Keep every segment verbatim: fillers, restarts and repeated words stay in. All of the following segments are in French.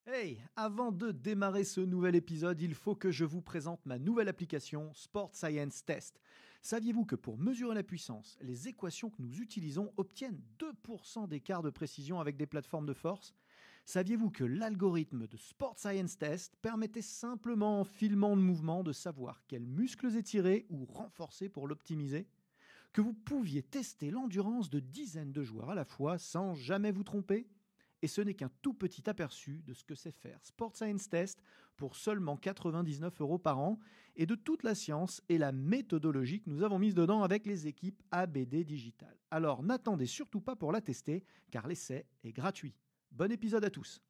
Hey, avant de démarrer ce nouvel épisode, il faut que je vous présente ma nouvelle application Sport Science Test. Saviez-vous que pour mesurer la puissance, les équations que nous utilisons obtiennent deux pour cent d'écart de précision avec des plateformes de force ? Saviez-vous que l'algorithme de Sport Science Test permettait simplement en filmant le mouvement de savoir quels muscles étirer ou renforcer pour l'optimiser ? Que vous pouviez tester l'endurance de dizaines de joueurs à la fois sans jamais vous tromper ? Et ce n'est qu'un tout petit aperçu de ce que c'est faire Sport Science Test pour seulement quatre-vingt-dix-neuf euros par an et de toute la science et la méthodologie que nous avons mise dedans avec les équipes A B D Digital. Alors n'attendez surtout pas pour la tester car l'essai est gratuit. Bon épisode à tous.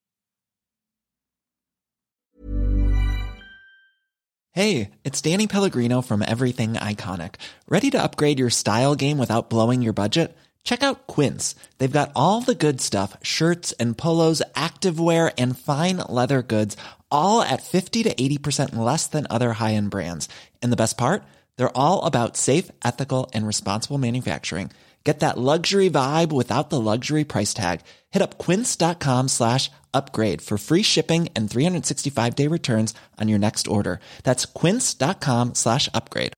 Hey, it's Danny Pellegrino from Everything Iconic. Ready to upgrade your style game without blowing your budget? Check out Quince. They've got all the good stuff, shirts and polos, activewear, and fine leather goods, all at fifty to eighty percent less than other high-end brands. And the best part? They're all about safe, ethical, and responsible manufacturing. Get that luxury vibe without the luxury price tag. Hit up quince.com slash upgrade for free shipping and three sixty-five day returns on your next order. That's quince.com slash upgrade.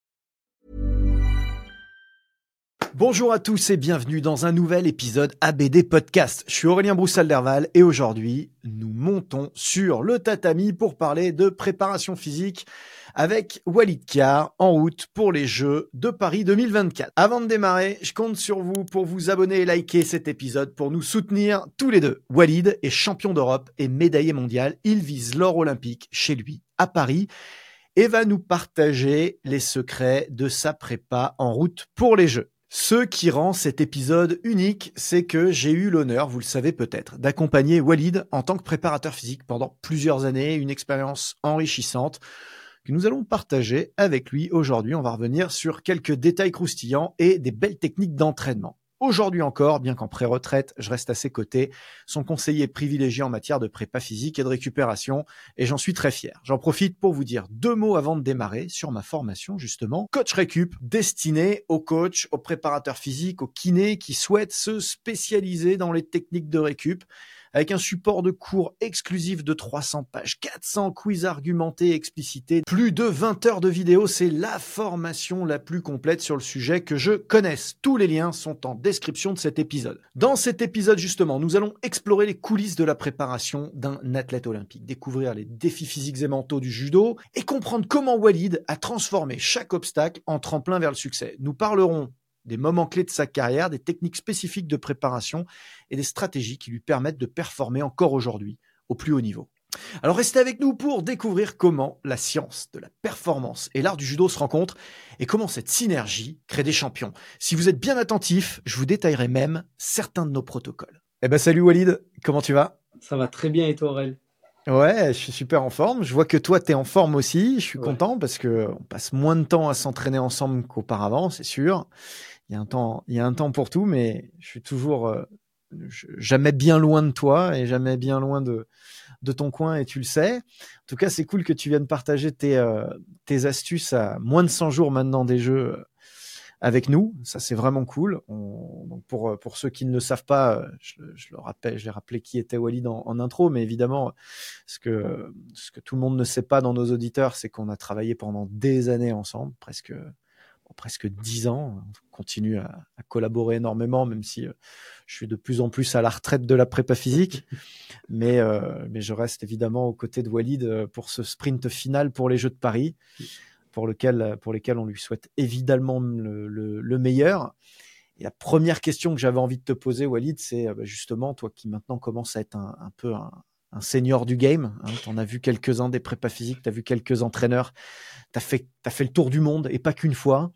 Bonjour à tous et bienvenue dans un nouvel épisode A B D Podcast. Je suis Aurélien Broussal-Derval et aujourd'hui, nous montons sur le tatami pour parler de préparation physique avec Walid Khiar en route pour les Jeux de Paris deux mille vingt-quatre. Avant de démarrer, je compte sur vous pour vous abonner et liker cet épisode pour nous soutenir tous les deux. Walid est champion d'Europe et médaillé mondial. Il vise l'or olympique chez lui à Paris et va nous partager les secrets de sa prépa en route pour les Jeux. Ce qui rend cet épisode unique, c'est que j'ai eu l'honneur, vous le savez peut-être, d'accompagner Walid en tant que préparateur physique pendant plusieurs années, une expérience enrichissante que nous allons partager avec lui aujourd'hui. On va revenir sur quelques détails croustillants et des belles techniques d'entraînement. Aujourd'hui encore, bien qu'en pré-retraite, je reste à ses côtés, son conseiller privilégié en matière de prépa physique et de récupération, et j'en suis très fier. J'en profite pour vous dire deux mots avant de démarrer sur ma formation, justement, Coach Récup, destinée aux coachs, aux préparateurs physiques, aux kinés qui souhaitent se spécialiser dans les techniques de récup, avec un support de cours exclusif de trois cents pages, quatre cents quiz argumentés et explicités, plus de vingt heures de vidéos. C'est la formation la plus complète sur le sujet que je connaisse. Tous les liens sont en description de cet épisode. Dans cet épisode, justement, nous allons explorer les coulisses de la préparation d'un athlète olympique, découvrir les défis physiques et mentaux du judo et comprendre comment Walid a transformé chaque obstacle en tremplin vers le succès. Nous parlerons des moments clés de sa carrière, des techniques spécifiques de préparation et des stratégies qui lui permettent de performer encore aujourd'hui au plus haut niveau. Alors restez avec nous pour découvrir comment la science de la performance et l'art du judo se rencontrent et comment cette synergie crée des champions. Si vous êtes bien attentif, je vous détaillerai même certains de nos protocoles. Eh ben salut Walid, comment tu vas ? Ça va très bien et toi Aurel ? Ouais, je suis super en forme. Je vois que toi, tu es en forme aussi. Je suis Ouais. content parce que on passe moins de temps à s'entraîner ensemble qu'auparavant, c'est sûr. Il y a un temps, il y a un temps pour tout, mais je suis toujours euh, je- jamais bien loin de toi et jamais bien loin de, de ton coin et tu le sais. En tout cas, c'est cool que tu viennes partager tes, euh, tes astuces à moins de cent jours maintenant des Jeux euh, avec nous. Ça, c'est vraiment cool. On- donc pour, euh, pour ceux qui ne le savent pas, euh, je, je le rappelle, je l'ai rappelé qui était Walid en, en intro, mais évidemment, ce que, ce que tout le monde ne sait pas dans nos auditeurs, c'est qu'on a travaillé pendant des années ensemble, presque, bon, presque dix ans. On continue à, à collaborer énormément, même si euh, je suis de plus en plus à la retraite de la prépa physique. Mais, euh, mais je reste évidemment aux côtés de Walid euh, pour ce sprint final pour les Jeux de Paris, pour, lequel, pour lesquels on lui souhaite évidemment le, le, le meilleur. Et la première question que j'avais envie de te poser, Walid, c'est euh, bah, justement, toi qui maintenant commences à être un, un peu un, un senior du game, hein, tu en as vu quelques-uns des prépas physiques, tu as vu quelques entraîneurs, tu as fait, t'as fait le tour du monde et pas qu'une fois.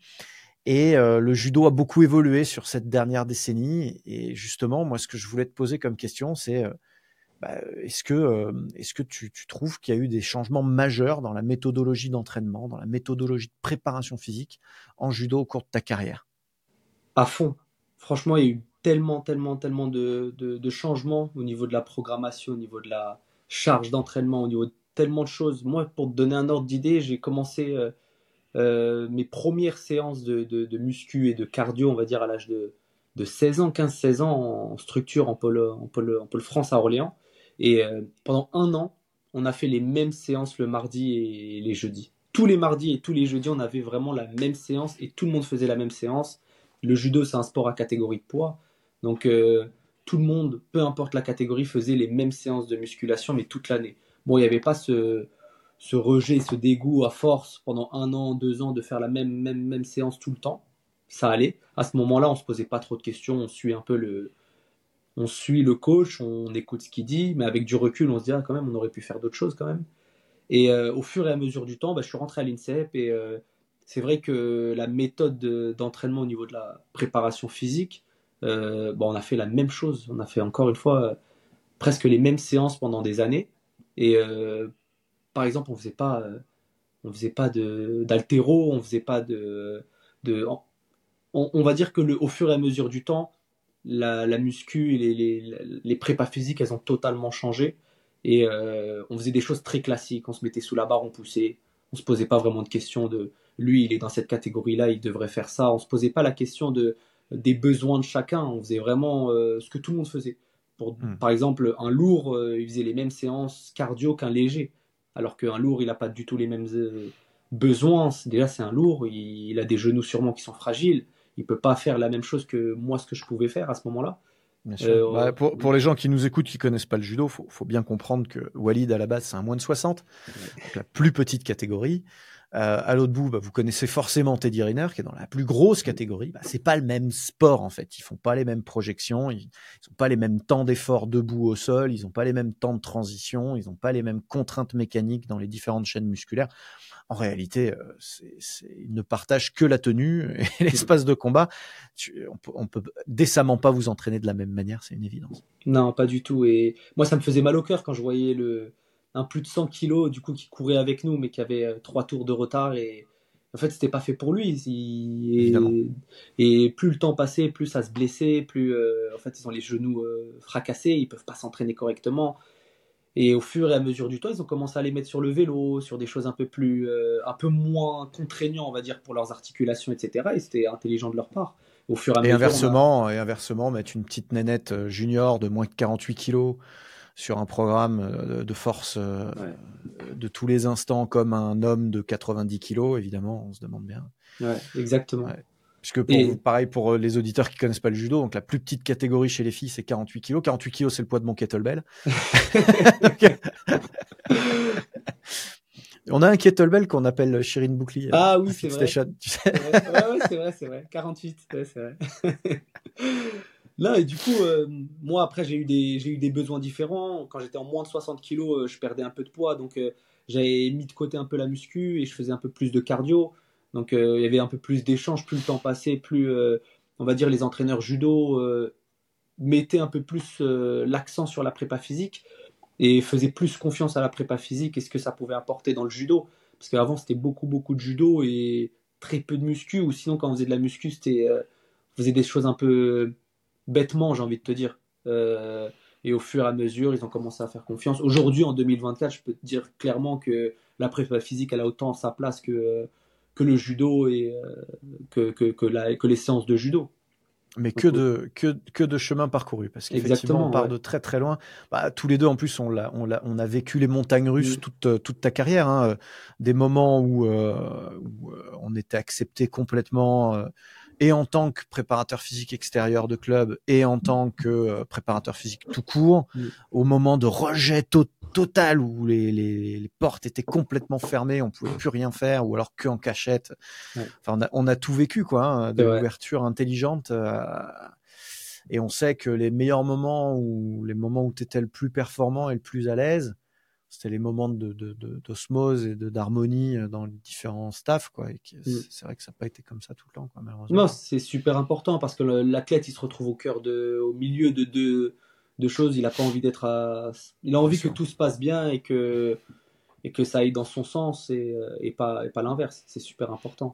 Et euh, le judo a beaucoup évolué sur cette dernière décennie. Et justement, moi, ce que je voulais te poser comme question, c'est euh, bah, est-ce que, euh, est-ce que tu, tu trouves qu'il y a eu des changements majeurs dans la méthodologie d'entraînement, dans la méthodologie de préparation physique en judo au cours de ta carrière ? À fond. Franchement, il y a eu tellement, tellement, tellement de, de, de changements au niveau de la programmation, au niveau de la charge d'entraînement, au niveau de tellement de choses. Moi, pour te donner un ordre d'idée, j'ai commencé euh, euh, mes premières séances de, de, de muscu et de cardio, on va dire, à l'âge de, de seize ans, quinze seize ans, en structure en pôle, en pôle, en pôle France à Orléans. Et euh, pendant un an, on a fait les mêmes séances le mardi et les jeudis. Tous les mardis et tous les jeudis, on avait vraiment la même séance et tout le monde faisait la même séance. Le judo, c'est un sport à catégorie de poids. Donc, euh, tout le monde, peu importe la catégorie, faisait les mêmes séances de musculation, mais toute l'année. Bon, il n'y avait pas ce, ce rejet, ce dégoût à force pendant un an, deux ans de faire la même, même, même séance tout le temps. Ça allait. À ce moment-là, on ne se posait pas trop de questions. On suit un peu le, on suit le coach, on écoute ce qu'il dit, mais avec du recul, on se dit, ah, quand même, on aurait pu faire d'autres choses quand même. Et euh, au fur et à mesure du temps, bah, je suis rentré à l'INSEP et euh, c'est vrai que la méthode de, d'entraînement au niveau de la préparation physique, euh, bah, on a fait la même chose. On a fait encore une fois euh, presque les mêmes séances pendant des années. Et euh, par exemple, on faisait pas, euh, on faisait pas de, d'haltéro, on faisait pas de, de on, on va dire que le, au fur et à mesure du temps, la, la muscu et les, les, les prépas physiques, elles ont totalement changé. Et euh, on faisait des choses très classiques. On se mettait sous la barre, on poussait. On se posait pas vraiment de questions de lui, il est dans cette catégorie-là, il devrait faire ça. On se posait pas la question de, des besoins de chacun. On faisait vraiment euh, ce que tout le monde faisait. Pour, Hmm. Par exemple, un lourd, euh, il faisait les mêmes séances cardio qu'un léger. Alors qu'un lourd, il n'a pas du tout les mêmes euh, besoins. Déjà, c'est un lourd, il, il a des genoux sûrement qui sont fragiles. Il peut pas faire la même chose que moi, ce que je pouvais faire à ce moment-là. Bien sûr. Euh, Bah, pour, pour les gens qui nous écoutent, qui connaissent pas le judo, faut, faut bien comprendre que Walid, à la base, c'est un moins de soixante, donc la plus petite catégorie. Euh, à l'autre bout, bah, vous connaissez forcément Teddy Riner, qui est dans la plus grosse catégorie. Bah, c'est pas le même sport, en fait. Ils font pas les mêmes projections, ils, ils ont pas les mêmes temps d'effort debout au sol, ils ont pas les mêmes temps de transition, ils ont pas les mêmes contraintes mécaniques dans les différentes chaînes musculaires. En réalité, euh, c'est, c'est, ils ne partagent que la tenue et l'espace de combat. Tu, on, peut, on peut décemment pas vous entraîner de la même manière, c'est une évidence. Non, pas du tout. Et moi, ça me faisait mal au cœur quand je voyais le, un plus de cent kilos, du coup, qui courait avec nous, mais qui avait euh, trois tours de retard. Et en fait, c'était pas fait pour lui. Évidemment. Il- Et, et plus le temps passait, plus ça se blessait, plus euh, en fait, ils ont les genoux euh, fracassés, ils peuvent pas s'entraîner correctement. Et au fur et à mesure du temps, ils ont commencé à les mettre sur le vélo, sur des choses un peu plus, euh, un peu moins contraignantes, on va dire, pour leurs articulations, et cetera. Et c'était intelligent de leur part. Au fur et à Et mesure, on a. inversement, et inversement, mettre une petite nénette junior de moins de quarante-huit kilos sur un programme de force Ouais. de tous les instants comme un homme de quatre-vingt-dix kilos, évidemment, on se demande bien. Ouais, exactement. Ouais. Puisque pour vous, Et pareil pour les auditeurs qui connaissent pas le judo, donc la plus petite catégorie chez les filles, c'est quarante-huit kilos. quarante-huit kilos, c'est le poids de mon kettlebell. Donc, on a un kettlebell qu'on appelle Shirin Boukli, ah un oui, c'est Fit vrai. Station, tu sais. C'est vrai. Ouais, ouais, c'est vrai, c'est vrai. quarante-huit, ouais, c'est vrai. Là, et du coup, euh, moi, après, j'ai eu des, j'ai eu des besoins différents. Quand j'étais en moins de soixante kilos, euh, je perdais un peu de poids. Donc, euh, j'avais mis de côté un peu la muscu et je faisais un peu plus de cardio. Donc, euh, il y avait un peu plus d'échanges. Plus le temps passait, plus, euh, on va dire, les entraîneurs judo euh, mettaient un peu plus euh, l'accent sur la prépa physique et faisaient plus confiance à la prépa physique et ce que ça pouvait apporter dans le judo. Parce qu'avant, c'était beaucoup, beaucoup de judo et très peu de muscu. Ou sinon, quand on faisait de la muscu, c'était, euh, on faisait des choses un peu bêtement, j'ai envie de te dire. Euh, et au fur et à mesure, ils ont commencé à faire confiance. Aujourd'hui, en deux mille vingt-quatre, je peux te dire clairement que la prépa physique, elle a autant sa place que, que le judo et euh, que, que, que, la, que les séances de judo. Mais que Donc, oui. de, que, que de chemin parcouru, parce qu'effectivement, on Exactement, part ouais. de très très loin. Bah, tous les deux, en plus, on, l'a, on, l'a, on a vécu les montagnes russes Mm. toute, toute ta carrière. Hein. Des moments où, euh, où on était accepté complètement, euh, et en tant que préparateur physique extérieur de club, et en tant que euh, préparateur physique tout court, Mm. au moment de rejet to- total, où les, les, les portes étaient complètement fermées, on pouvait plus rien faire, ou alors que en cachette. Ouais. Enfin, on a, on a tout vécu, quoi, hein, de C'est vrai. l'ouverture intelligente. Euh, et on sait que les meilleurs moments ou les moments où tu étais le plus performant et le plus à l'aise, c'était les moments de, de, de, d'osmose et de, d'harmonie dans les différents staffs, quoi. Et Mm. c'est vrai que ça n'a pas été comme ça tout le temps, quoi, Non, malheureusement. c'est super important parce que le- l'athlète, il se retrouve au cœur de, au milieu de deux de choses. Il n'a pas envie d'être à, il a Bien envie que sûr. tout se passe bien et que, et que ça aille dans son sens et, euh, et pas, et pas l'inverse. C'est super important.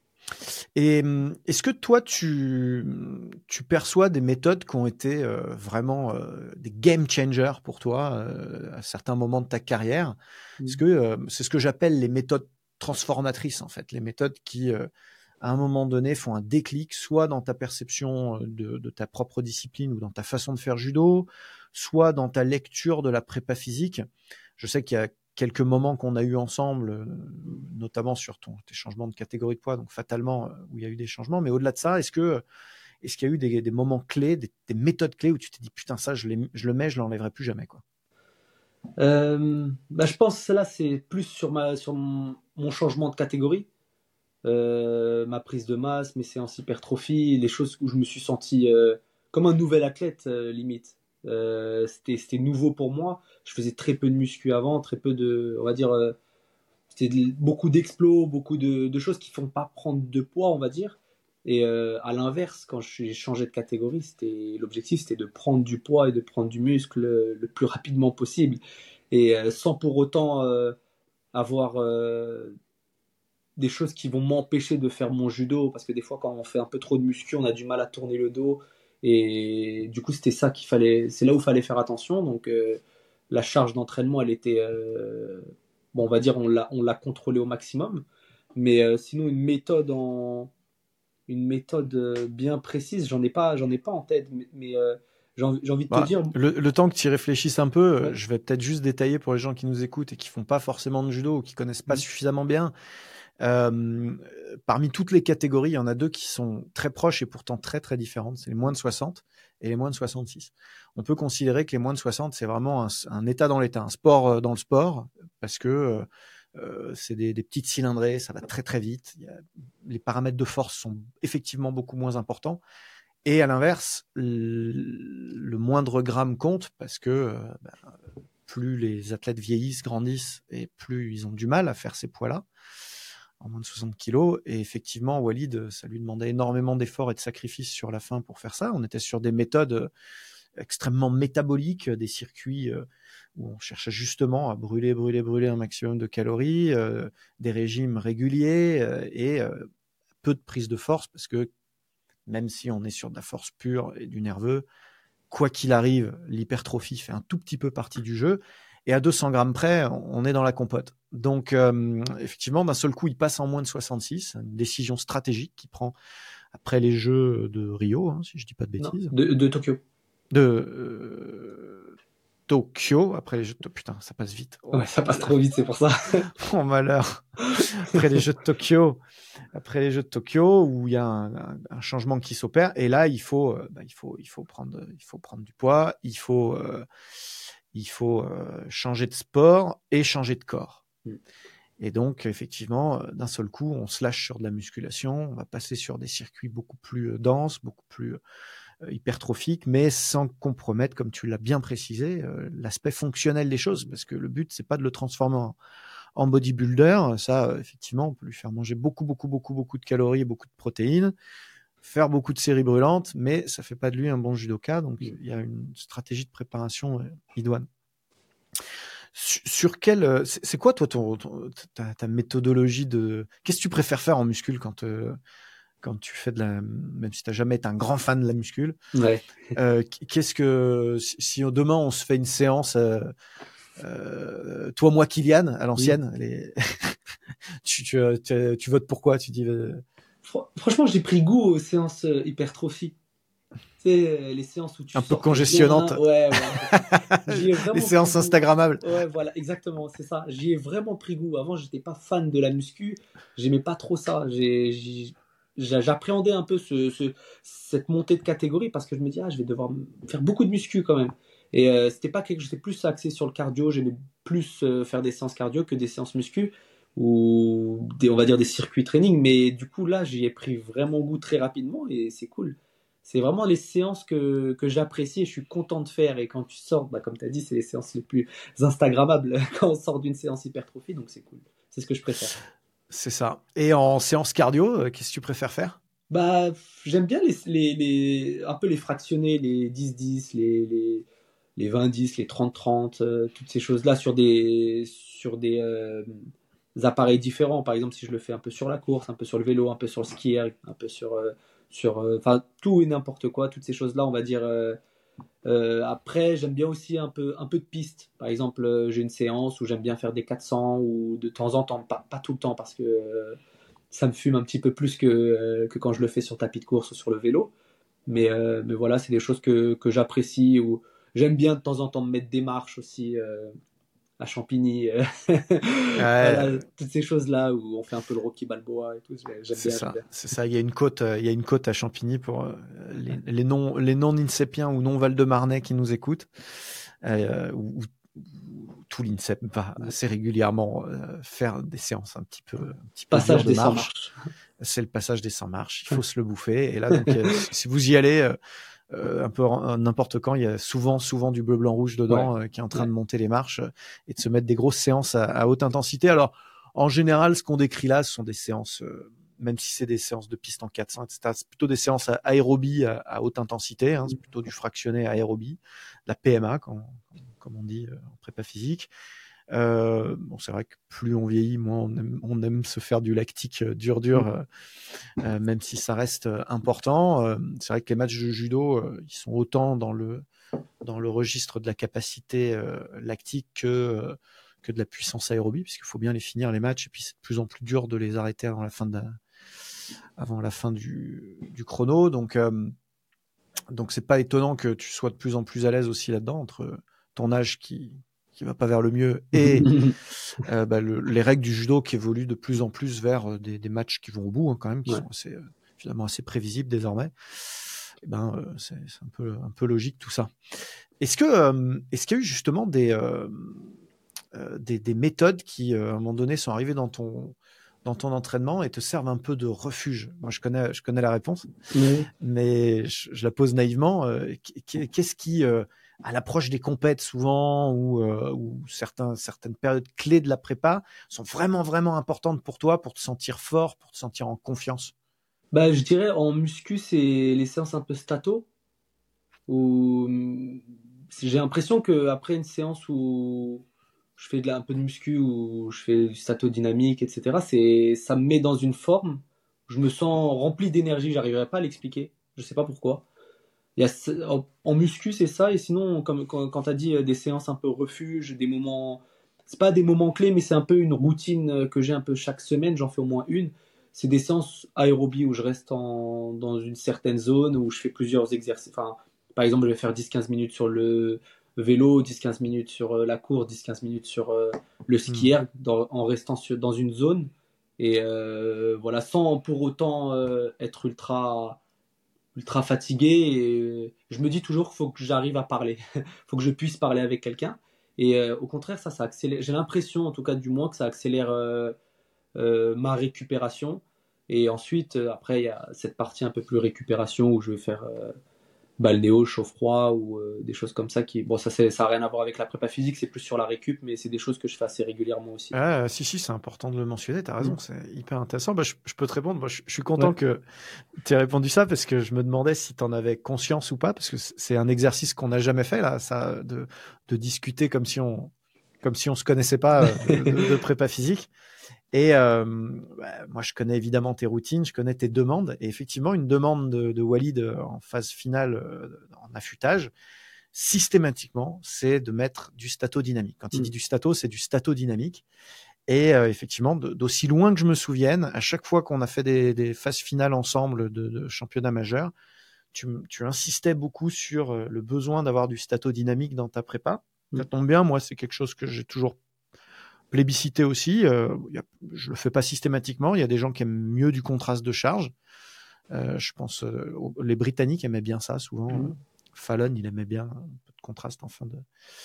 Et est-ce que toi, tu, tu perçois des méthodes qui ont été euh, vraiment euh, des game changers pour toi euh, à certains moments de ta carrière? Est-ce Mm. que euh, c'est ce que j'appelle les méthodes transformatrices, en fait, les méthodes qui euh, à un moment donné, font un déclic, soit dans ta perception de, de ta propre discipline ou dans ta façon de faire judo, soit dans ta lecture de la prépa physique. Je sais qu'il y a quelques moments qu'on a eu ensemble, notamment sur ton, tes changements de catégorie de poids, donc fatalement, où il y a eu des changements. Mais au-delà de ça, est-ce que est-ce qu'il y a eu des, des moments clés, des, des méthodes clés où tu t'es dit, putain, ça, je, je le mets, je l'enlèverai plus jamais, quoi. Euh, bah, je pense que là, c'est plus sur, ma, sur mon, mon changement de catégorie. Euh, ma prise de masse, mes séances hypertrophie, les choses où je me suis senti euh, comme un nouvel athlète, euh, limite. Euh, c'était, c'était nouveau pour moi. Je faisais très peu de muscu avant, très peu de, on va dire, euh, c'était de- beaucoup d'explos, beaucoup de, de choses qui font pas prendre de poids, on va dire. Et euh, à l'inverse, quand j'ai changé de catégorie, c'était l'objectif, c'était de prendre du poids et de prendre du muscle le, le plus rapidement possible, et euh, sans pour autant euh, avoir euh, des choses qui vont m'empêcher de faire mon judo, parce que des fois quand on fait un peu trop de muscu, on a du mal à tourner le dos, et du coup c'était ça qu'il fallait, c'est là où il fallait faire attention. Donc euh, la charge d'entraînement, elle était, euh, bon, on va dire, on l'a, on l'a contrôlée au maximum, mais euh, sinon une méthode en, une méthode euh, bien précise, j'en ai pas, j'en ai pas en tête, mais, mais euh, j'ai envie, j'ai envie de te Bah, dire, le, le temps que tu y réfléchisses un peu, ouais. je vais peut-être juste détailler pour les gens qui nous écoutent et qui font pas forcément de judo ou qui connaissent pas Mmh. suffisamment bien. Euh, parmi toutes les catégories, il y en a deux qui sont très proches et pourtant très très différentes. C'est les moins de soixante et les moins de soixante-six. On peut considérer que les moins de soixante, c'est vraiment un, un état dans l'état, un sport dans le sport, parce que euh, c'est des, des petites cylindrées, ça va très très vite. Il y a, les paramètres de force sont effectivement beaucoup moins importants. Et à l'inverse, le, le moindre gramme compte parce que euh, ben, plus les athlètes vieillissent, grandissent et plus ils ont du mal à faire ces poids-là en moins de soixante kilos. Et effectivement, Walid, ça lui demandait énormément d'efforts et de sacrifices sur la fin pour faire ça. On était sur des méthodes extrêmement métaboliques, des circuits où on cherchait justement à brûler, brûler, brûler un maximum de calories, euh, des régimes réguliers euh, et euh, peu de prise de force, parce que même si on est sur de la force pure et du nerveux, quoi qu'il arrive, l'hypertrophie fait un tout petit peu partie du jeu. Et à deux cents grammes près, on est dans la compote. Donc, euh, effectivement, d'un seul coup, il passe en moins de soixante-six. Une décision stratégique qu'il prend après les Jeux de Rio, hein, si je ne dis pas de Non, bêtises. de, de Tokyo. De euh, Tokyo, après les Jeux de... Putain, ça passe vite. Oh, Ouais, ça passe trop vite, c'est pour ça. oh malheur. Après les Jeux de Tokyo, après les Jeux de Tokyo, où il y a un, un, un changement qui s'opère, et là, il faut, euh, bah, il faut, il faut prendre, il faut prendre du poids, il faut, euh, il faut euh, changer de sport et changer de corps. Mm. Et donc, effectivement, d'un seul coup, on se lâche sur de la musculation, on va passer sur des circuits beaucoup plus denses, beaucoup plus euh, hypertrophiques, mais sans compromettre, comme tu l'as bien précisé, euh, l'aspect fonctionnel des choses, parce que le but, c'est pas de le transformer en En bodybuilder, ça, effectivement, on peut lui faire manger beaucoup, beaucoup, beaucoup, beaucoup de calories et beaucoup de protéines, faire beaucoup de séries brûlantes, mais ça fait pas de lui un bon judoka. Donc, il y a une stratégie de préparation idoine. Sur, sur quelle, c'est, c'est quoi, toi, ton, ton, ta, ta méthodologie de, qu'est-ce que tu préfères faire en muscule quand, euh, quand tu fais de la, même si t'as jamais été un grand fan de la muscule, ouais. euh, qu'est-ce que, si, si demain on se fait une séance, euh, Euh, toi, moi, Kylian, à l'ancienne, oui. les... tu, tu, tu, tu votes pour quoi? Tu dis euh... Franchement, j'ai pris goût aux séances hypertrophie. Tu sais, les séances où tu un peu sors congestionnantes. Ouais, ouais. J'y ai vraiment les séances instagrammables. Ouais, voilà, exactement, c'est ça. J'y ai vraiment pris goût. Avant, j'étais pas fan de la muscu. J'aimais pas trop ça. J'ai, j'ai, j'appréhendais un peu ce, ce, cette montée de catégorie, parce que je me dis, ah, je vais devoir faire beaucoup de muscu quand même. Et euh, c'était pas quelque, j'étais plus axé sur le cardio. J'aimais plus euh, faire des séances cardio que des séances muscu, ou des, on va dire des circuits training. Mais du coup, là, j'y ai pris vraiment goût très rapidement, et c'est cool. C'est vraiment les séances que, que j'apprécie et je suis content de faire. Et quand tu sors, bah, comme tu as dit, c'est les séances les plus instagrammables quand on sort d'une séance hypertrophie, donc c'est cool. C'est ce que je préfère. C'est ça. Et en séance cardio, qu'est-ce que tu préfères faire? Bah, j'aime bien les, les, les, un peu les fractionner, les dix dix, les, les, les vingt dix, les trente trente, euh, toutes ces choses-là sur des, sur des euh, appareils différents. Par exemple, si je le fais un peu sur la course, un peu sur le vélo, un peu sur le ski erg, un peu sur... Euh, sur enfin euh, tout et n'importe quoi, toutes ces choses là, on va dire. euh, euh, après, j'aime bien aussi un peu un peu de piste. Par exemple, euh, j'ai une séance où j'aime bien faire des quatre cents, ou de temps en temps, pas, pas tout le temps, parce que euh, ça me fume un petit peu plus que, euh, que quand je le fais sur tapis de course ou sur le vélo. Mais, euh, mais voilà, c'est des choses que, que j'apprécie. Ou j'aime bien de temps en temps me mettre des marches aussi euh, à Champigny. euh. Voilà, Ouais, toutes ces choses-là où on fait un peu le Rocky Balboa et tout. J'aime c'est bien, j'aime ça, bien. c'est ça. Il y a une côte, euh, il y a une côte à Champigny pour euh, les, les non, les non insépiens ou non Val-de-Marnais qui nous écoutent, euh, où, où tout l'INSEP va assez régulièrement euh, faire des séances un petit peu, un petit peu dures Passage de des cent marche. marches. C'est le passage des cent marches. Il faut se le bouffer. Et là, donc, euh, si si vous y allez, euh, euh, un peu en- n'importe quand, il y a souvent, souvent du bleu, blanc, rouge Ouais, dedans euh, qui est en train ouais. de monter les marches euh, et de se mettre des grosses séances à, à haute intensité. Alors, en général, ce qu'on décrit là, ce sont des séances, euh, même si c'est des séances de piste en quatre cents, et cetera, c'est plutôt des séances à aérobie à, à haute intensité. Hein, c'est plutôt du fractionné à aérobie, de la P M A, comme, comme on dit euh, en prépa physique. Euh, bon, c'est vrai que plus on vieillit, moins on aime, on aime se faire du lactique euh, dur, dur, euh, euh, même si ça reste euh, important. Euh, c'est vrai que les matchs de judo, euh, ils sont autant dans le dans le registre de la capacité euh, lactique que euh, que de la puissance aérobie, puisqu'il faut bien les finir les matchs, et puis c'est de plus en plus dur de les arrêter avant la fin de la, avant la fin du, du chrono. Donc euh, donc c'est pas étonnant que tu sois de plus en plus à l'aise aussi là-dedans entre ton âge qui qui va pas vers le mieux et euh, bah, le, les règles du judo qui évoluent de plus en plus vers euh, des, des matchs qui vont au bout hein, quand même, qui Ouais. sont assez euh, finalement assez prévisibles désormais. Et ben euh, c'est, c'est un peu un peu logique tout ça. Est-ce que euh, est-ce qu'il y a eu justement des euh, euh, des, des méthodes qui euh, à un moment donné sont arrivées dans ton dans ton entraînement et te servent un peu de refuge? Moi je connais je connais la réponse, Ouais. mais je, je la pose naïvement. Euh, qu'est-ce qui, euh, à l'approche des compètes souvent, ou, euh, ou certains, certaines périodes clés de la prépa, sont vraiment, vraiment importantes pour toi, pour te sentir fort, pour te sentir en confiance? Bah, je dirais en muscu, c'est les séances un peu stato, où hum, j'ai l'impression qu'après une séance où je fais de la, un peu de muscu, où je fais du stato dynamique, et cetera, c'est, ça me met dans une forme, je me sens rempli d'énergie, j'arriverai pas à l'expliquer, je sais pas pourquoi. Il y a, ce- en, en muscu, c'est ça, et sinon, comme quand, quand tu as dit, euh, des séances un peu refuge, des moments, c'est pas des moments clés, mais c'est un peu une routine euh, que j'ai un peu chaque semaine, j'en fais au moins une. C'est des séances aérobie où je reste en, dans une certaine zone, où je fais plusieurs exercices. Enfin, par exemple, je vais faire dix quinze minutes sur le vélo, dix quinze minutes sur euh, la course, dix quinze minutes sur euh, le Hmm. ski erg, dans- en restant sur- dans une zone. Et euh, voilà, sans pour autant euh, être ultra ultra fatigué et je me dis toujours qu'il faut que j'arrive à parler, il faut que je puisse parler avec quelqu'un. Et euh, au contraire, ça, ça accélère. J'ai l'impression, en tout cas du moins, que ça accélère euh, euh, ma récupération. Et ensuite, euh, après, il y a cette partie un peu plus récupération où je vais faire euh, balnéo, chaud-froid ou euh, des choses comme ça qui, bon, ça, c'est, ça n'a rien à voir avec la prépa physique, c'est plus sur la récup, mais c'est des choses que je fais assez régulièrement aussi. Ah, si, si, c'est important de le mentionner, t'as Mm. raison, c'est hyper intéressant. Bah, je, je peux te répondre, moi, je, je suis content Ouais, que tu aies répondu ça, parce que je me demandais si tu en avais conscience ou pas, parce que c'est un exercice qu'on n'a jamais fait, là, ça, de, de discuter comme si on, comme si on se connaissait pas euh, de, de, de prépa physique. Et euh, bah, moi, je connais évidemment tes routines, je connais tes demandes. Et effectivement, une demande de, de Walid en phase finale, euh, en affûtage, systématiquement, c'est de mettre du stato dynamique. Quand il mm. dit du stato, c'est du stato dynamique. Et euh, effectivement, de- d'aussi loin que je me souvienne, à chaque fois qu'on a fait des, des phases finales ensemble de, de championnat majeur, tu, tu insistais beaucoup sur euh, le besoin d'avoir du stato dynamique dans ta prépa. Ça Mm. tombe bien, moi, c'est quelque chose que j'ai toujours plébiscité aussi. Euh, y a, je le fais pas systématiquement. Il y a des gens qui aiment mieux du contraste de charge. Euh, je pense euh, les Britanniques aimaient bien ça souvent. Mm. Fallon, il aimait bien un peu de contraste en fin de,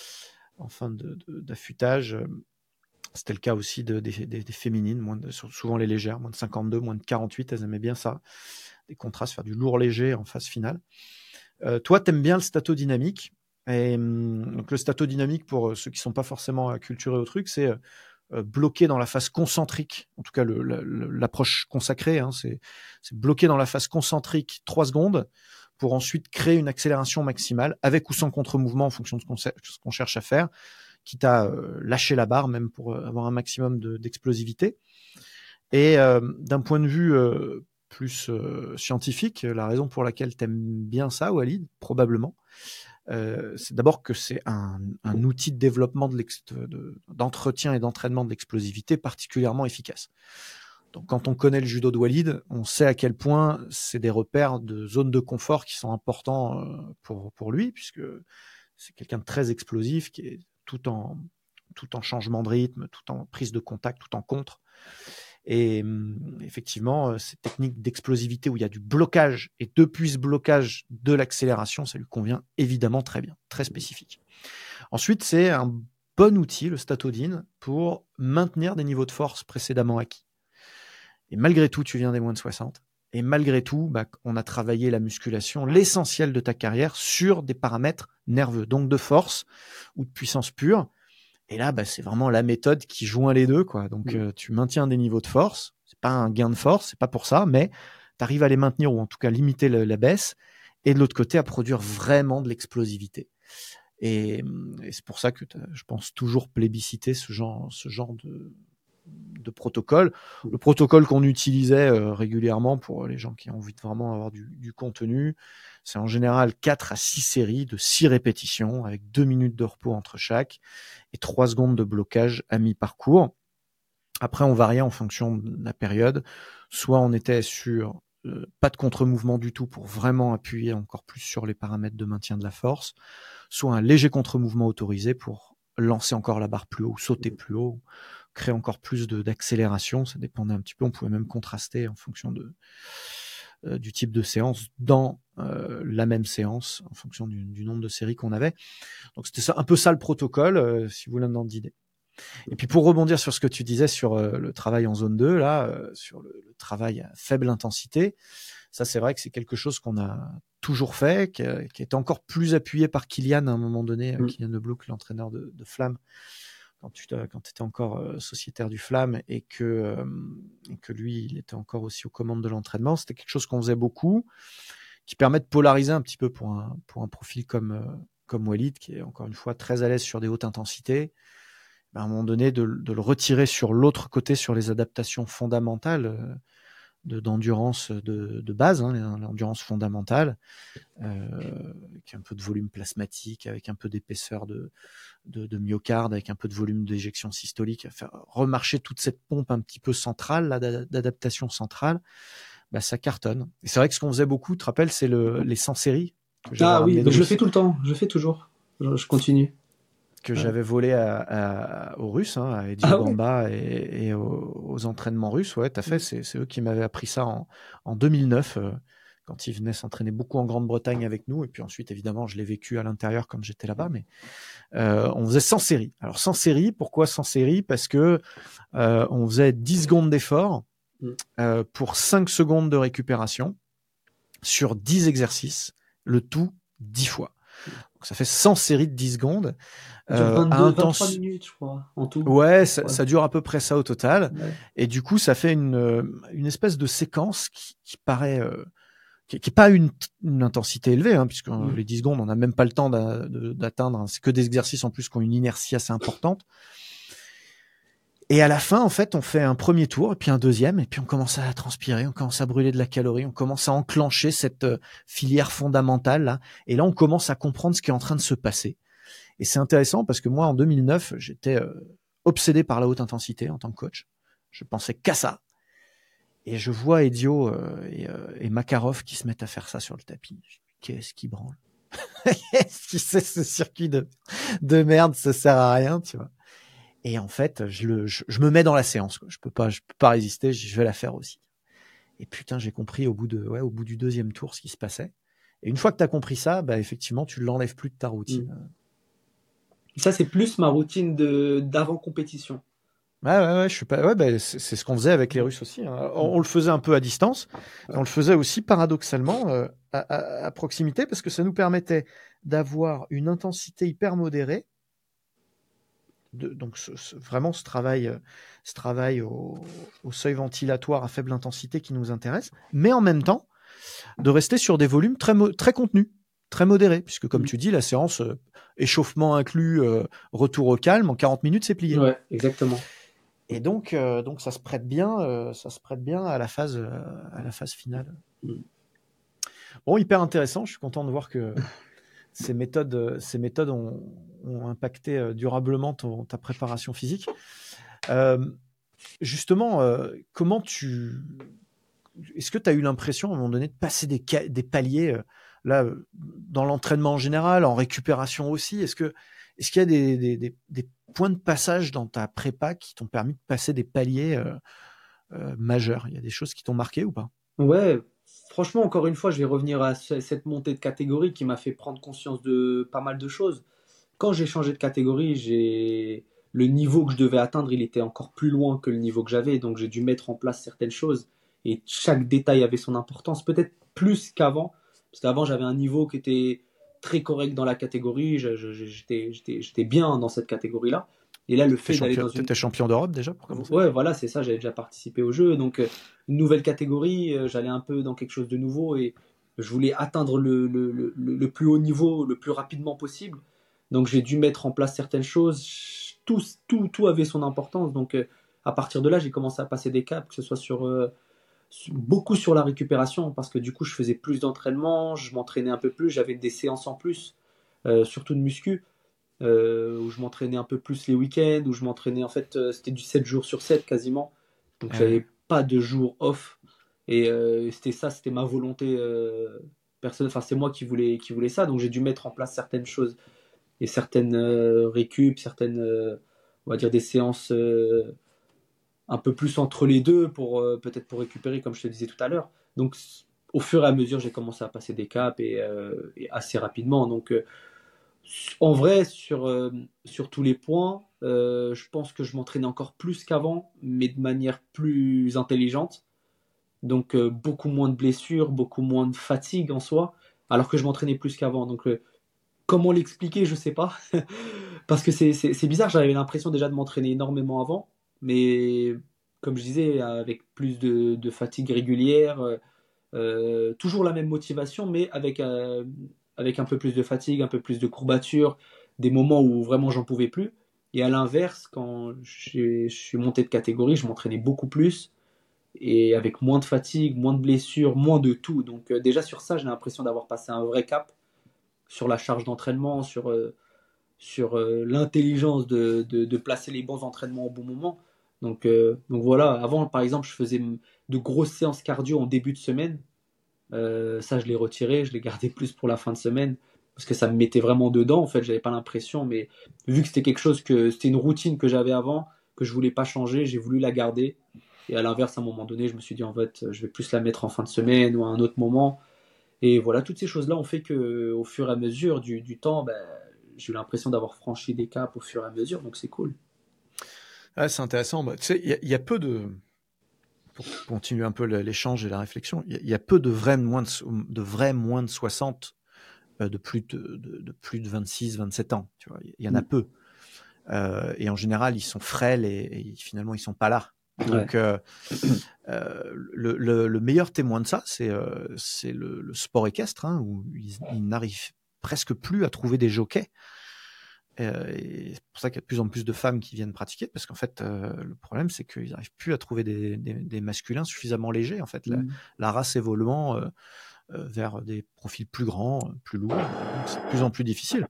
en fin de, de, d'affûtage. C'était le cas aussi de, des, des, des féminines, moins de, souvent les légères, moins de cinquante-deux, moins de quarante-huit, elles aimaient bien ça. Des contrastes, faire du lourd léger en phase finale. Euh, toi, t'aimes bien le stato dynamique. Et donc le stato dynamique, pour ceux qui sont pas forcément acculturés au truc, c'est euh, bloqué dans la phase concentrique. En tout cas, le, le, l'approche consacrée, hein, c'est, c'est bloqué dans la phase concentrique trois secondes pour ensuite créer une accélération maximale, avec ou sans contre-mouvement en fonction de ce qu'on, ce qu'on cherche à faire, quitte à euh, lâcher la barre même pour euh, avoir un maximum de, d'explosivité. Et euh, d'un point de vue euh, plus euh, scientifique, la raison pour laquelle tu aimes bien ça, Walid, probablement, euh, c'est d'abord que c'est un, un outil de développement de de, d'entretien et d'entraînement de l'explosivité particulièrement efficace. Donc, quand on connaît le judo de Walid, on sait à quel point c'est des repères de zones de confort qui sont importants euh, pour, pour lui, puisque c'est quelqu'un de très explosif, qui est tout en, tout en changement de rythme, tout en prise de contact, tout en contre. Et hum, effectivement, cette technique d'explosivité où il y a du blocage, et depuis ce blocage de l'accélération, ça lui convient évidemment très bien, très spécifique. Ensuite, c'est un bon outil, le statodine, pour maintenir des niveaux de force précédemment acquis. Et malgré tout, tu viens des moins de soixante. Et malgré tout, bah, on a travaillé la musculation, l'essentiel de ta carrière, sur des paramètres nerveux, donc de force ou de puissance pure. Et là, bah, c'est vraiment la méthode qui joint les deux, quoi. Donc, mmh. euh, tu maintiens des niveaux de force. C'est pas un gain de force, c'est pas pour ça, mais tu arrives à les maintenir ou en tout cas limiter le, la baisse. Et de l'autre côté, à produire vraiment de l'explosivité. Et, et c'est pour ça que je pense toujours plébisciter ce genre, ce genre de, de protocole. Le protocole qu'on utilisait euh, régulièrement pour les gens qui ont envie de vraiment avoir du, du contenu, c'est en général quatre à six séries de six répétitions avec deux minutes de repos entre chaque et trois secondes de blocage à mi-parcours. Après, on variait en fonction de la période. Soit on était sur euh, pas de contre-mouvement du tout pour vraiment appuyer encore plus sur les paramètres de maintien de la force, soit un léger contre-mouvement autorisé pour lancer encore la barre plus haut, sauter plus haut, créer encore plus de, d'accélération. Ça dépendait un petit peu. On pouvait même contraster en fonction de, euh, du type de séance dans euh, la même séance, en fonction du, du nombre de séries qu'on avait. Donc c'était ça, un peu ça le protocole, euh, si vous voulez un ordre d'idée. Et puis pour rebondir sur ce que tu disais sur euh, le travail en zone deux, là, euh, sur le, le travail à faible intensité, ça c'est vrai que c'est quelque chose qu'on a toujours fait, qui, a, qui est encore plus appuyé par Kylian à un moment donné, mmh. Kylian Leblouc, l'entraîneur de, de Flamme, quand tu quand étais encore euh, sociétaire du Flamme et que, euh, et que lui, il était encore aussi aux commandes de l'entraînement. C'était quelque chose qu'on faisait beaucoup, qui permet de polariser un petit peu pour un, pour un profil comme, euh, comme Walid, qui est encore une fois très à l'aise sur des hautes intensités. Ben, à un moment donné, de, de le retirer sur l'autre côté, sur les adaptations fondamentales euh, de, d'endurance de, de base, hein, l'endurance fondamentale, euh, avec un peu de volume plasmatique, avec un peu d'épaisseur de, de, de myocarde, avec un peu de volume d'éjection systolique, faire remarcher toute cette pompe un petit peu centrale, là, d'adaptation centrale, bah, ça cartonne. Et c'est vrai que ce qu'on faisait beaucoup, tu te rappelles, c'est le, les cent séries. Que ah oui, mais je le fais tout le temps, je le fais toujours, je, je continue. Que ouais. j'avais volé à, à, aux Russes, hein, à Edio ah Gamba ouais. et, et aux, aux entraînements russes. Ouais, t'as fait, c'est, c'est eux qui m'avaient appris ça en, en deux mille neuf, euh, quand ils venaient s'entraîner beaucoup en Grande-Bretagne avec nous. Et puis ensuite, évidemment, je l'ai vécu à l'intérieur quand j'étais là-bas. Mais euh, on faisait cent séries. Alors cent séries, pourquoi cent séries ? Parce que euh, on faisait dix secondes d'effort euh, pour cinq secondes de récupération sur dix exercices, le tout dix fois. Donc ça fait cent séries de dix secondes. Euh, vingt-deux, à intense... vingt-trois minutes, je crois, en tout. Ouais, ça, ça dure à peu près ça au total. Ouais. Et du coup, ça fait une, une espèce de séquence qui, qui paraît, euh, qui, qui est pas une, une intensité élevée, hein, puisque mmh. les dix secondes, on n'a même pas le temps d'a, de, d'atteindre. Hein. C'est que des exercices en plus qui ont une inertie assez importante. Et à la fin, en fait, on fait un premier tour, et puis un deuxième, et puis on commence à transpirer, on commence à brûler de la calorie, on commence à enclencher cette euh, filière fondamentale là. Et là, on commence à comprendre ce qui est en train de se passer. Et c'est intéressant parce que moi, en deux mille neuf, j'étais euh, obsédé par la haute intensité en tant que coach. Je pensais qu'à ça. Et je vois Edio euh, et, euh, et Makarov qui se mettent à faire ça sur le tapis. Je dis, qu'est-ce qui branle ? Qu'est-ce qui c'est ce circuit de, de merde, ça sert à rien, tu vois. Et en fait, je, le, je, je me mets dans la séance, quoi. Je peux pas, je peux pas résister. Je, je vais la faire aussi. Et putain, j'ai compris au bout de, ouais, au bout du deuxième tour ce qui se passait. Et une fois que tu as compris ça, bah effectivement, tu l'enlèves plus de ta routine. Mmh. Ça, c'est plus ma routine de, d'avant compétition. Ouais, ouais, ouais, je suis pas. Ouais, bah, c'est, c'est ce qu'on faisait avec les Russes aussi. Hein. On, on le faisait un peu à distance. Et on le faisait aussi paradoxalement euh, à, à, à proximité parce que ça nous permettait d'avoir une intensité hyper modérée. De, donc ce, ce, vraiment ce travail, ce travail au, au seuil ventilatoire à faible intensité qui nous intéresse, mais en même temps de rester sur des volumes très, mo- très contenus, très modérés, puisque comme mmh. tu dis, la séance euh, échauffement inclus, euh, retour au calme, en quarante minutes, c'est plié. Ouais, exactement. Et donc, euh, donc ça se prête bien, euh, ça se prête bien à la phase, euh, à la phase finale. Mmh. Bon, hyper intéressant. Je suis content de voir que ces méthodes, ces méthodes ont, ont impacté durablement ton, ta préparation physique. Euh, justement, euh, comment tu... Est-ce que tu as eu l'impression, à un moment donné, de passer des, ca- des paliers, euh, là, euh, dans l'entraînement en général, en récupération aussi? Est-ce que, est-ce qu'il y a des, des, des, des points de passage dans ta prépa qui t'ont permis de passer des paliers euh, euh, majeurs? Il y a des choses qui t'ont marqué ou pas? Ouais, franchement, encore une fois, je vais revenir à ce- cette montée de catégorie qui m'a fait prendre conscience de pas mal de choses. Quand j'ai changé de catégorie, j'ai le niveau que je devais atteindre, il était encore plus loin que le niveau que j'avais, donc j'ai dû mettre en place certaines choses et chaque détail avait son importance, peut-être plus qu'avant, parce qu'avant j'avais un niveau qui était très correct dans la catégorie, je- je- je- j'étais, j'étais, j'étais bien dans cette catégorie-là. Et là, le T'es fait d'aller champion, dans une... t'étais champion d'Europe déjà pour commencer? Ouais, voilà, c'est ça, j'avais déjà participé au jeu, donc euh, une nouvelle catégorie, euh, j'allais un peu dans quelque chose de nouveau et je voulais atteindre le, le, le, le plus haut niveau le plus rapidement possible. Donc j'ai dû mettre en place certaines choses, tout, tout, tout avait son importance, donc euh, à partir de là, j'ai commencé à passer des caps, que ce soit sur, euh, sur- beaucoup sur la récupération, parce que du coup, je faisais plus d'entraînement, je m'entraînais un peu plus, j'avais des séances en plus, euh, surtout de muscu euh, où je m'entraînais un peu plus les week-ends, où je m'entraînais, en fait, euh, c'était du sept jours sur sept quasiment. Donc Ah ouais. j'avais pas de jour off. Et euh, c'était ça, c'était ma volonté euh, personnelle. Enfin, c'est moi qui voulais, qui voulais ça. Donc j'ai dû mettre en place certaines choses et certaines euh, récup, certaines, euh, on va dire, des séances euh, un peu plus entre les deux pour euh, peut-être pour récupérer, comme je te disais tout à l'heure. Donc au fur et à mesure, j'ai commencé à passer des caps et, euh, et assez rapidement. Donc euh, en vrai, sur, euh, sur tous les points, euh, je pense que je m'entraînais encore plus qu'avant, mais de manière plus intelligente. Donc euh, beaucoup moins de blessures, beaucoup moins de fatigue en soi, alors que je m'entraînais plus qu'avant. Donc euh, comment l'expliquer, je sais pas. Parce que c'est, c'est, c'est bizarre, j'avais l'impression déjà de m'entraîner énormément avant, mais comme je disais, avec plus de, de fatigue régulière, euh, euh, toujours la même motivation, mais avec, euh, avec un peu plus de fatigue, un peu plus de courbature, des moments où vraiment j'en pouvais plus. Et à l'inverse, quand j'ai- je suis monté de catégorie, je m'entraînais beaucoup plus et avec moins de fatigue, moins de blessures, moins de tout. Donc euh, déjà sur ça, j'ai l'impression d'avoir passé un vrai cap sur la charge d'entraînement, sur, euh, sur euh, l'intelligence de, de, de placer les bons entraînements au bon moment. Donc, euh, donc voilà, avant par exemple, je faisais de grosses séances cardio en début de semaine. Euh, ça, je l'ai retiré, je l'ai gardé plus pour la fin de semaine parce que ça me mettait vraiment dedans. En fait, j'avais pas l'impression, mais vu que c'était quelque chose que c'était une routine que j'avais avant, que je voulais pas changer, j'ai voulu la garder. Et à l'inverse, à un moment donné, je me suis dit en fait, je vais plus la mettre en fin de semaine ou à un autre moment. Et voilà, toutes ces choses-là ont fait que, au fur et à mesure du, du temps, ben, j'ai eu l'impression d'avoir franchi des caps au fur et à mesure, donc c'est cool. Ah, c'est intéressant. Bah, tu sais, il y, a- il y a peu de, pour continuer un peu le- l'échange et la réflexion, il y, a- il y a peu de vrais moins de, so- de vrais moins de soixante, euh, de plus de, de, de plus de vingt-six, vingt-sept ans. Tu vois, il y en a Mm. peu. Euh, et en général, ils sont frêles et, et finalement, ils sont pas là. Ouais. Donc, euh, euh, le, le, le meilleur témoin de ça, c'est euh, c'est le, le sport équestre, hein, où ils, ils n'arrivent presque plus à trouver des jockeys. Euh, et c'est pour ça qu'il y a de plus en plus de femmes qui viennent pratiquer, parce qu'en fait, euh, le problème, c'est qu'ils n'arrivent plus à trouver des, des, des masculins suffisamment légers. En fait, la, Mm. la race évoluant euh, euh, vers des profils plus grands, plus lourds, donc c'est de plus en plus difficile.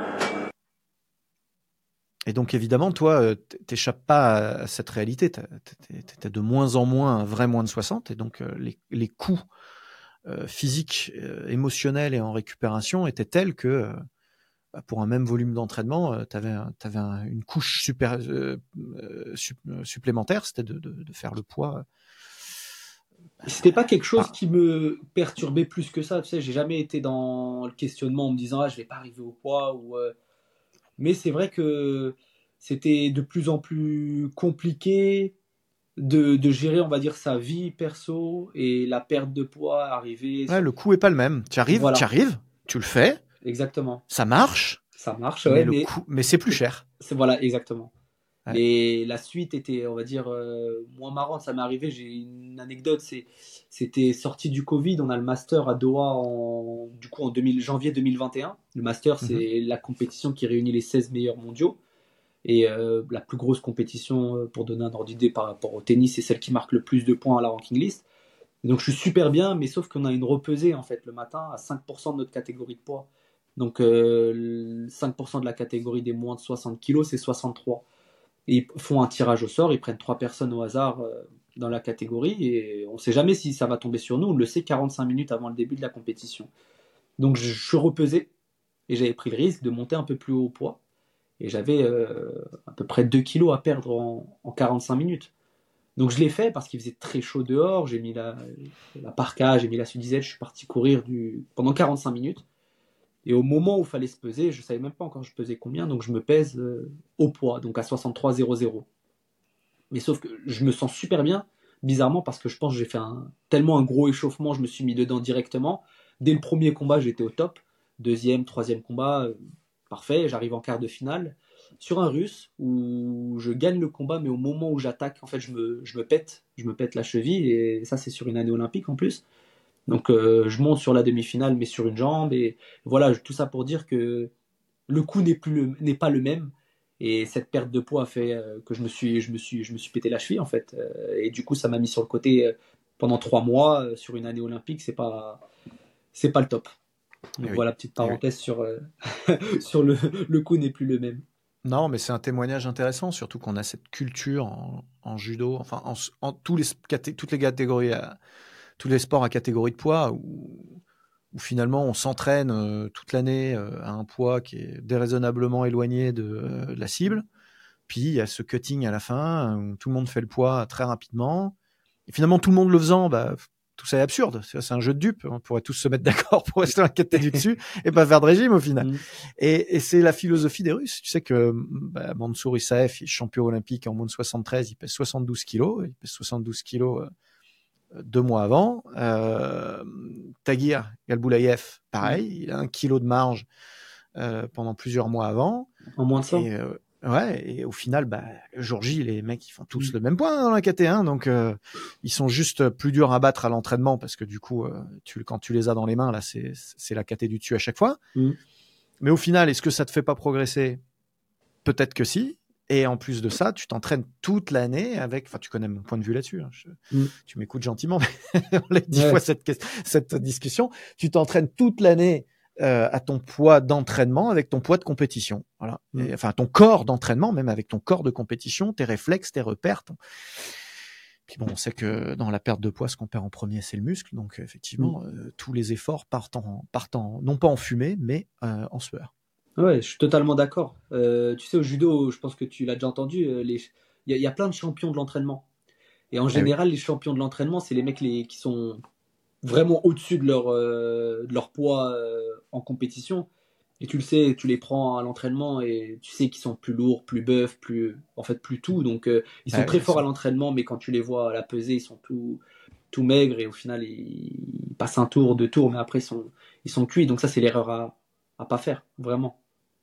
Et donc, évidemment, toi, euh, t'échappes pas à cette réalité. T'as, t'es, t'es de moins en moins un vrai moins de soixante, et donc euh, les, les coûts euh, physiques, euh, émotionnels et en récupération étaient tels que euh, bah, pour un même volume d'entraînement, euh, tu avais un, une couche super, euh, euh, sup- euh, supplémentaire, c'était de, de, de faire le poids. C'était pas quelque chose Par... qui me perturbait plus que ça, tu sais, j'ai jamais été dans le questionnement en me disant ah je vais pas arriver au poids ou euh, mais c'est vrai que c'était de plus en plus compliqué de, de gérer on va dire sa vie perso et la perte de poids arriver Ouais, sur... le coût est pas le même. Tu arrives, tu Voilà, arrives, tu le fais, exactement. ça marche, Ça marche, mais ouais, le mais coût, mais c'est plus c'est cher. c'est- voilà, exactement. Ouais. Les, la suite était, on va dire, euh, moins marrante. Ça m'est arrivé, j'ai une anecdote, c'est, c'était sorti du Covid, on a le Master à Doha en, du coup, en deux mille, janvier deux mille vingt et un. Le Master, Mhm. c'est la compétition qui réunit les seize meilleurs mondiaux. Et euh, la plus grosse compétition, euh, pour donner un ordre d'idée par rapport au tennis, c'est celle qui marque le plus de points à la ranking list. Et donc je suis super bien, mais sauf qu'on a une repesée en fait le matin à cinq pour cent de notre catégorie de poids. Donc euh, cinq pour cent de la catégorie des moins de soixante kilos, c'est soixante-trois. et ils font un tirage au sort, ils prennent trois personnes au hasard euh, dans la catégorie, et on ne sait jamais si ça va tomber sur nous, on le sait quarante-cinq minutes avant le début de la compétition. Donc je, je suis repesé, et j'avais pris le risque de monter un peu plus haut au poids, et j'avais euh, à peu près deux kilos à perdre en, en quarante-cinq minutes. Donc je l'ai fait parce qu'il faisait très chaud dehors, j'ai mis la, la parka, j'ai mis la sudisette, je suis parti courir du... pendant quarante-cinq minutes. Et au moment où il fallait se peser, je ne savais même pas encore je pesais combien, donc je me pèse euh, au poids, donc à soixante-trois virgule zéro zéro. Mais sauf que je me sens super bien, bizarrement, parce que je pense que j'ai fait un, tellement un gros échauffement, je me suis mis dedans directement. Dès le premier combat, j'étais au top. Deuxième, troisième combat, euh, parfait, j'arrive en quart de finale. Sur un russe, où je gagne le combat, mais au moment où j'attaque, en fait, je me, je me pète, je me pète la cheville, et ça, c'est sur une année olympique en plus. Donc euh, je monte sur la demi-finale, mais sur une jambe, et voilà, tout ça pour dire que le coup n'est plus le- n'est pas le même, et cette perte de poids a fait euh, que je me suis je me suis je me suis pété la cheville en fait. Euh, et du coup ça m'a mis sur le côté euh, pendant trois mois euh, sur une année olympique, c'est pas c'est pas le top. Donc Eh oui. voilà, petite Eh oui. parenthèse sur euh, sur le le coup n'est plus le même. Non, mais c'est un témoignage intéressant, surtout qu'on a cette culture en, en judo, enfin en, en tous les, caté- toutes les catégories, à- tous les sports à catégorie de poids, où, où finalement on s'entraîne euh, toute l'année euh, à un poids qui est déraisonnablement éloigné de, euh, de la cible. Puis il y a ce cutting à la fin, où tout le monde fait le poids très rapidement. Et finalement, tout le monde le faisant, bah, tout ça est absurde. C'est c'est un jeu de dupes. On pourrait tous se mettre d'accord pour rester dans la tête du dessus et pas faire de régime au final. Mm. Et, et c'est la philosophie des Russes. Tu sais que bah, Mansour Issaev, il est champion olympique en moins de soixante-treize, il pèse soixante-douze kilos. Il pèse soixante-douze kilos euh, deux mois avant. Euh, Tagir Galboulayev, pareil, il a un kilo de marge euh, pendant plusieurs mois avant. En moins de ça. Et euh, ouais, et au final, bah, le jour J, les mecs, ils font tous Mm. le même point hein, dans la K T un, donc euh, ils sont juste plus durs à battre à l'entraînement parce que du coup, euh, tu, quand tu les as dans les mains, là, c'est, c'est la K T du dessus à chaque fois. Mm. Mais au final, est-ce que ça te fait pas progresser? Peut-être que si. Et en plus de ça, tu t'entraînes toute l'année avec. Enfin, tu connais mon point de vue là-dessus. Hein. Je... Mm. Tu m'écoutes gentiment, mais on l'a dix Ouais. fois cette, cette discussion. Tu t'entraînes toute l'année euh, à ton poids d'entraînement avec ton poids de compétition. Voilà. Mm. Et, enfin, ton corps d'entraînement, même avec ton corps de compétition, tes réflexes, tes repères. Ton... Puis bon, on sait que dans la perte de poids, ce qu'on perd en premier, c'est le muscle. Donc, effectivement, Mm. euh, tous les efforts partent, en, partent en, non pas en fumée, mais euh, en sueur. Ouais, je suis totalement d'accord. Euh, tu sais, au judo, je pense que tu l'as déjà entendu, euh, les... il y, a- il y a plein de champions de l'entraînement. Et en Eh oui. général, les champions de l'entraînement, c'est les mecs les... qui sont vraiment au-dessus de leur, euh, de leur poids euh, en compétition. Et tu le sais, tu les prends à l'entraînement et tu sais qu'ils sont plus lourds, plus bœufs, plus, en fait, plus tout. Donc, euh, ils sont Ah très oui, forts à ça. l'entraînement, mais quand tu les vois à la pesée, ils sont tout, tout maigres et au final, ils, ils passent un tour, deux tours, mais après, ils sont, ils sont cuits. Donc, ça, c'est l'erreur à, à pas faire, vraiment.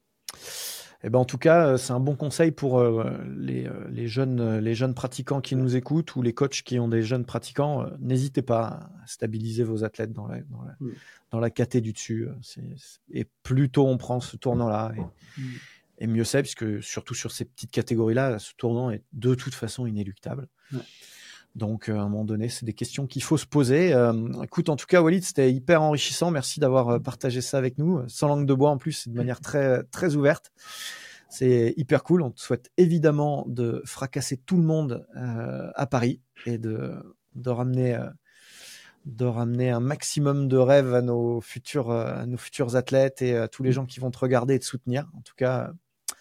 Eh ben, en tout cas, c'est un bon conseil pour euh, les, euh, les, jeunes, les jeunes pratiquants qui nous écoutent ou les coachs qui ont des jeunes pratiquants. Euh, n'hésitez pas à stabiliser vos athlètes dans la, dans la, Mm. dans la K T du dessus. C'est, c'est, et plus tôt on prend ce tournant-là, et, Mm. et mieux c'est, puisque surtout sur ces petites catégories-là, ce tournant est de toute façon inéluctable. Ouais. Donc, euh, à un moment donné, c'est des questions qu'il faut se poser. Euh, écoute, en tout cas, Walid, c'était hyper enrichissant. Merci d'avoir partagé ça avec nous, sans langue de bois en plus, de manière très, très ouverte. C'est hyper cool. On te souhaite évidemment de fracasser tout le monde euh, à Paris et de, de ramener, euh, de ramener un maximum de rêves à nos futurs, euh, à nos futurs athlètes et à tous les gens qui vont te regarder et te soutenir. En tout cas,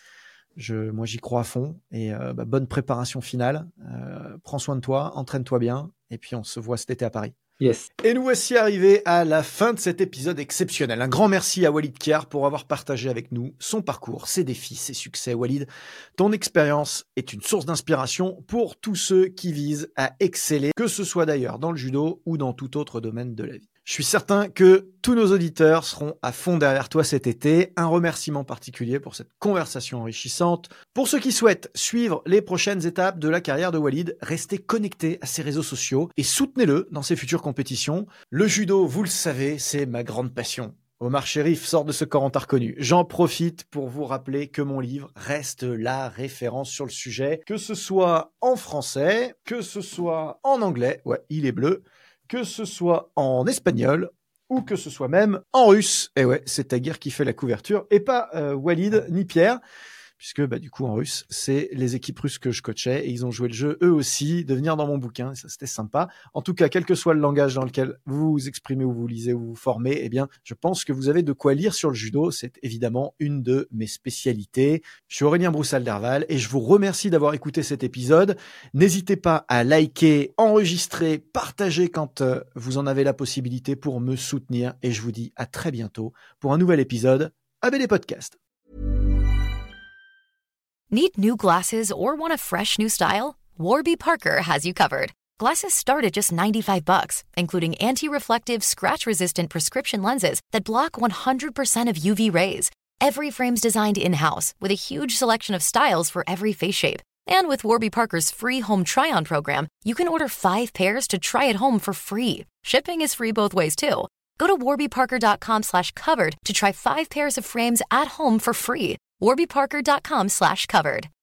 je, moi, j'y crois à fond. Et euh, bah, bonne préparation finale. Euh, prends soin de toi, entraîne-toi bien. Et puis, on se voit cet été à Paris. Yes. Et nous voici arrivés à la fin de cet épisode exceptionnel. Un grand merci à Walid Khiar pour avoir partagé avec nous son parcours, ses défis, ses succès. Walid, ton expérience est une source d'inspiration pour tous ceux qui visent à exceller, que ce soit d'ailleurs dans le judo ou dans tout autre domaine de la vie. Je suis certain que tous nos auditeurs seront à fond derrière toi cet été. Un remerciement particulier pour cette conversation enrichissante. Pour ceux qui souhaitent suivre les prochaines étapes de la carrière de Walid, restez connectés à ses réseaux sociaux et soutenez-le dans ses futures compétitions. Le judo, vous le savez, c'est ma grande passion. Omar Sherif sort de ce corps en reconnu. J'en profite pour vous rappeler que mon livre reste la référence sur le sujet, que ce soit en français, que ce soit en anglais, ouais, il est bleu, que ce soit en espagnol ou que ce soit même en russe. Et ouais, c'est Tagir qui fait la couverture et pas euh, Walid ni Pierre, puisque bah, du coup en russe, c'est les équipes russes que je coachais et ils ont joué le jeu eux aussi de venir dans mon bouquin. Et ça, c'était sympa. En tout cas, quel que soit le langage dans lequel vous vous exprimez ou vous lisez ou vous vous formez, eh bien, je pense que vous avez de quoi lire sur le judo. C'est évidemment une de mes spécialités. Je suis Aurélien Broussal-Derval et je vous remercie d'avoir écouté cet épisode. N'hésitez pas à liker, enregistrer, partager quand euh, vous en avez la possibilité pour me soutenir et je vous dis à très bientôt pour un nouvel épisode A B D Podcast. Need new glasses or want a fresh new style? Warby Parker has you covered. Glasses start at just ninety-five bucks, including anti-reflective, scratch-resistant prescription lenses that block one hundred percent of U V rays. Every frame's designed in-house with a huge selection of styles for every face shape. And with Warby Parker's free home try-on program, you can order five pairs to try at home for free. Shipping is free both ways, too. Go to warbyparker.com slash covered to try five pairs of frames at home for free. warbyparker.com slash covered.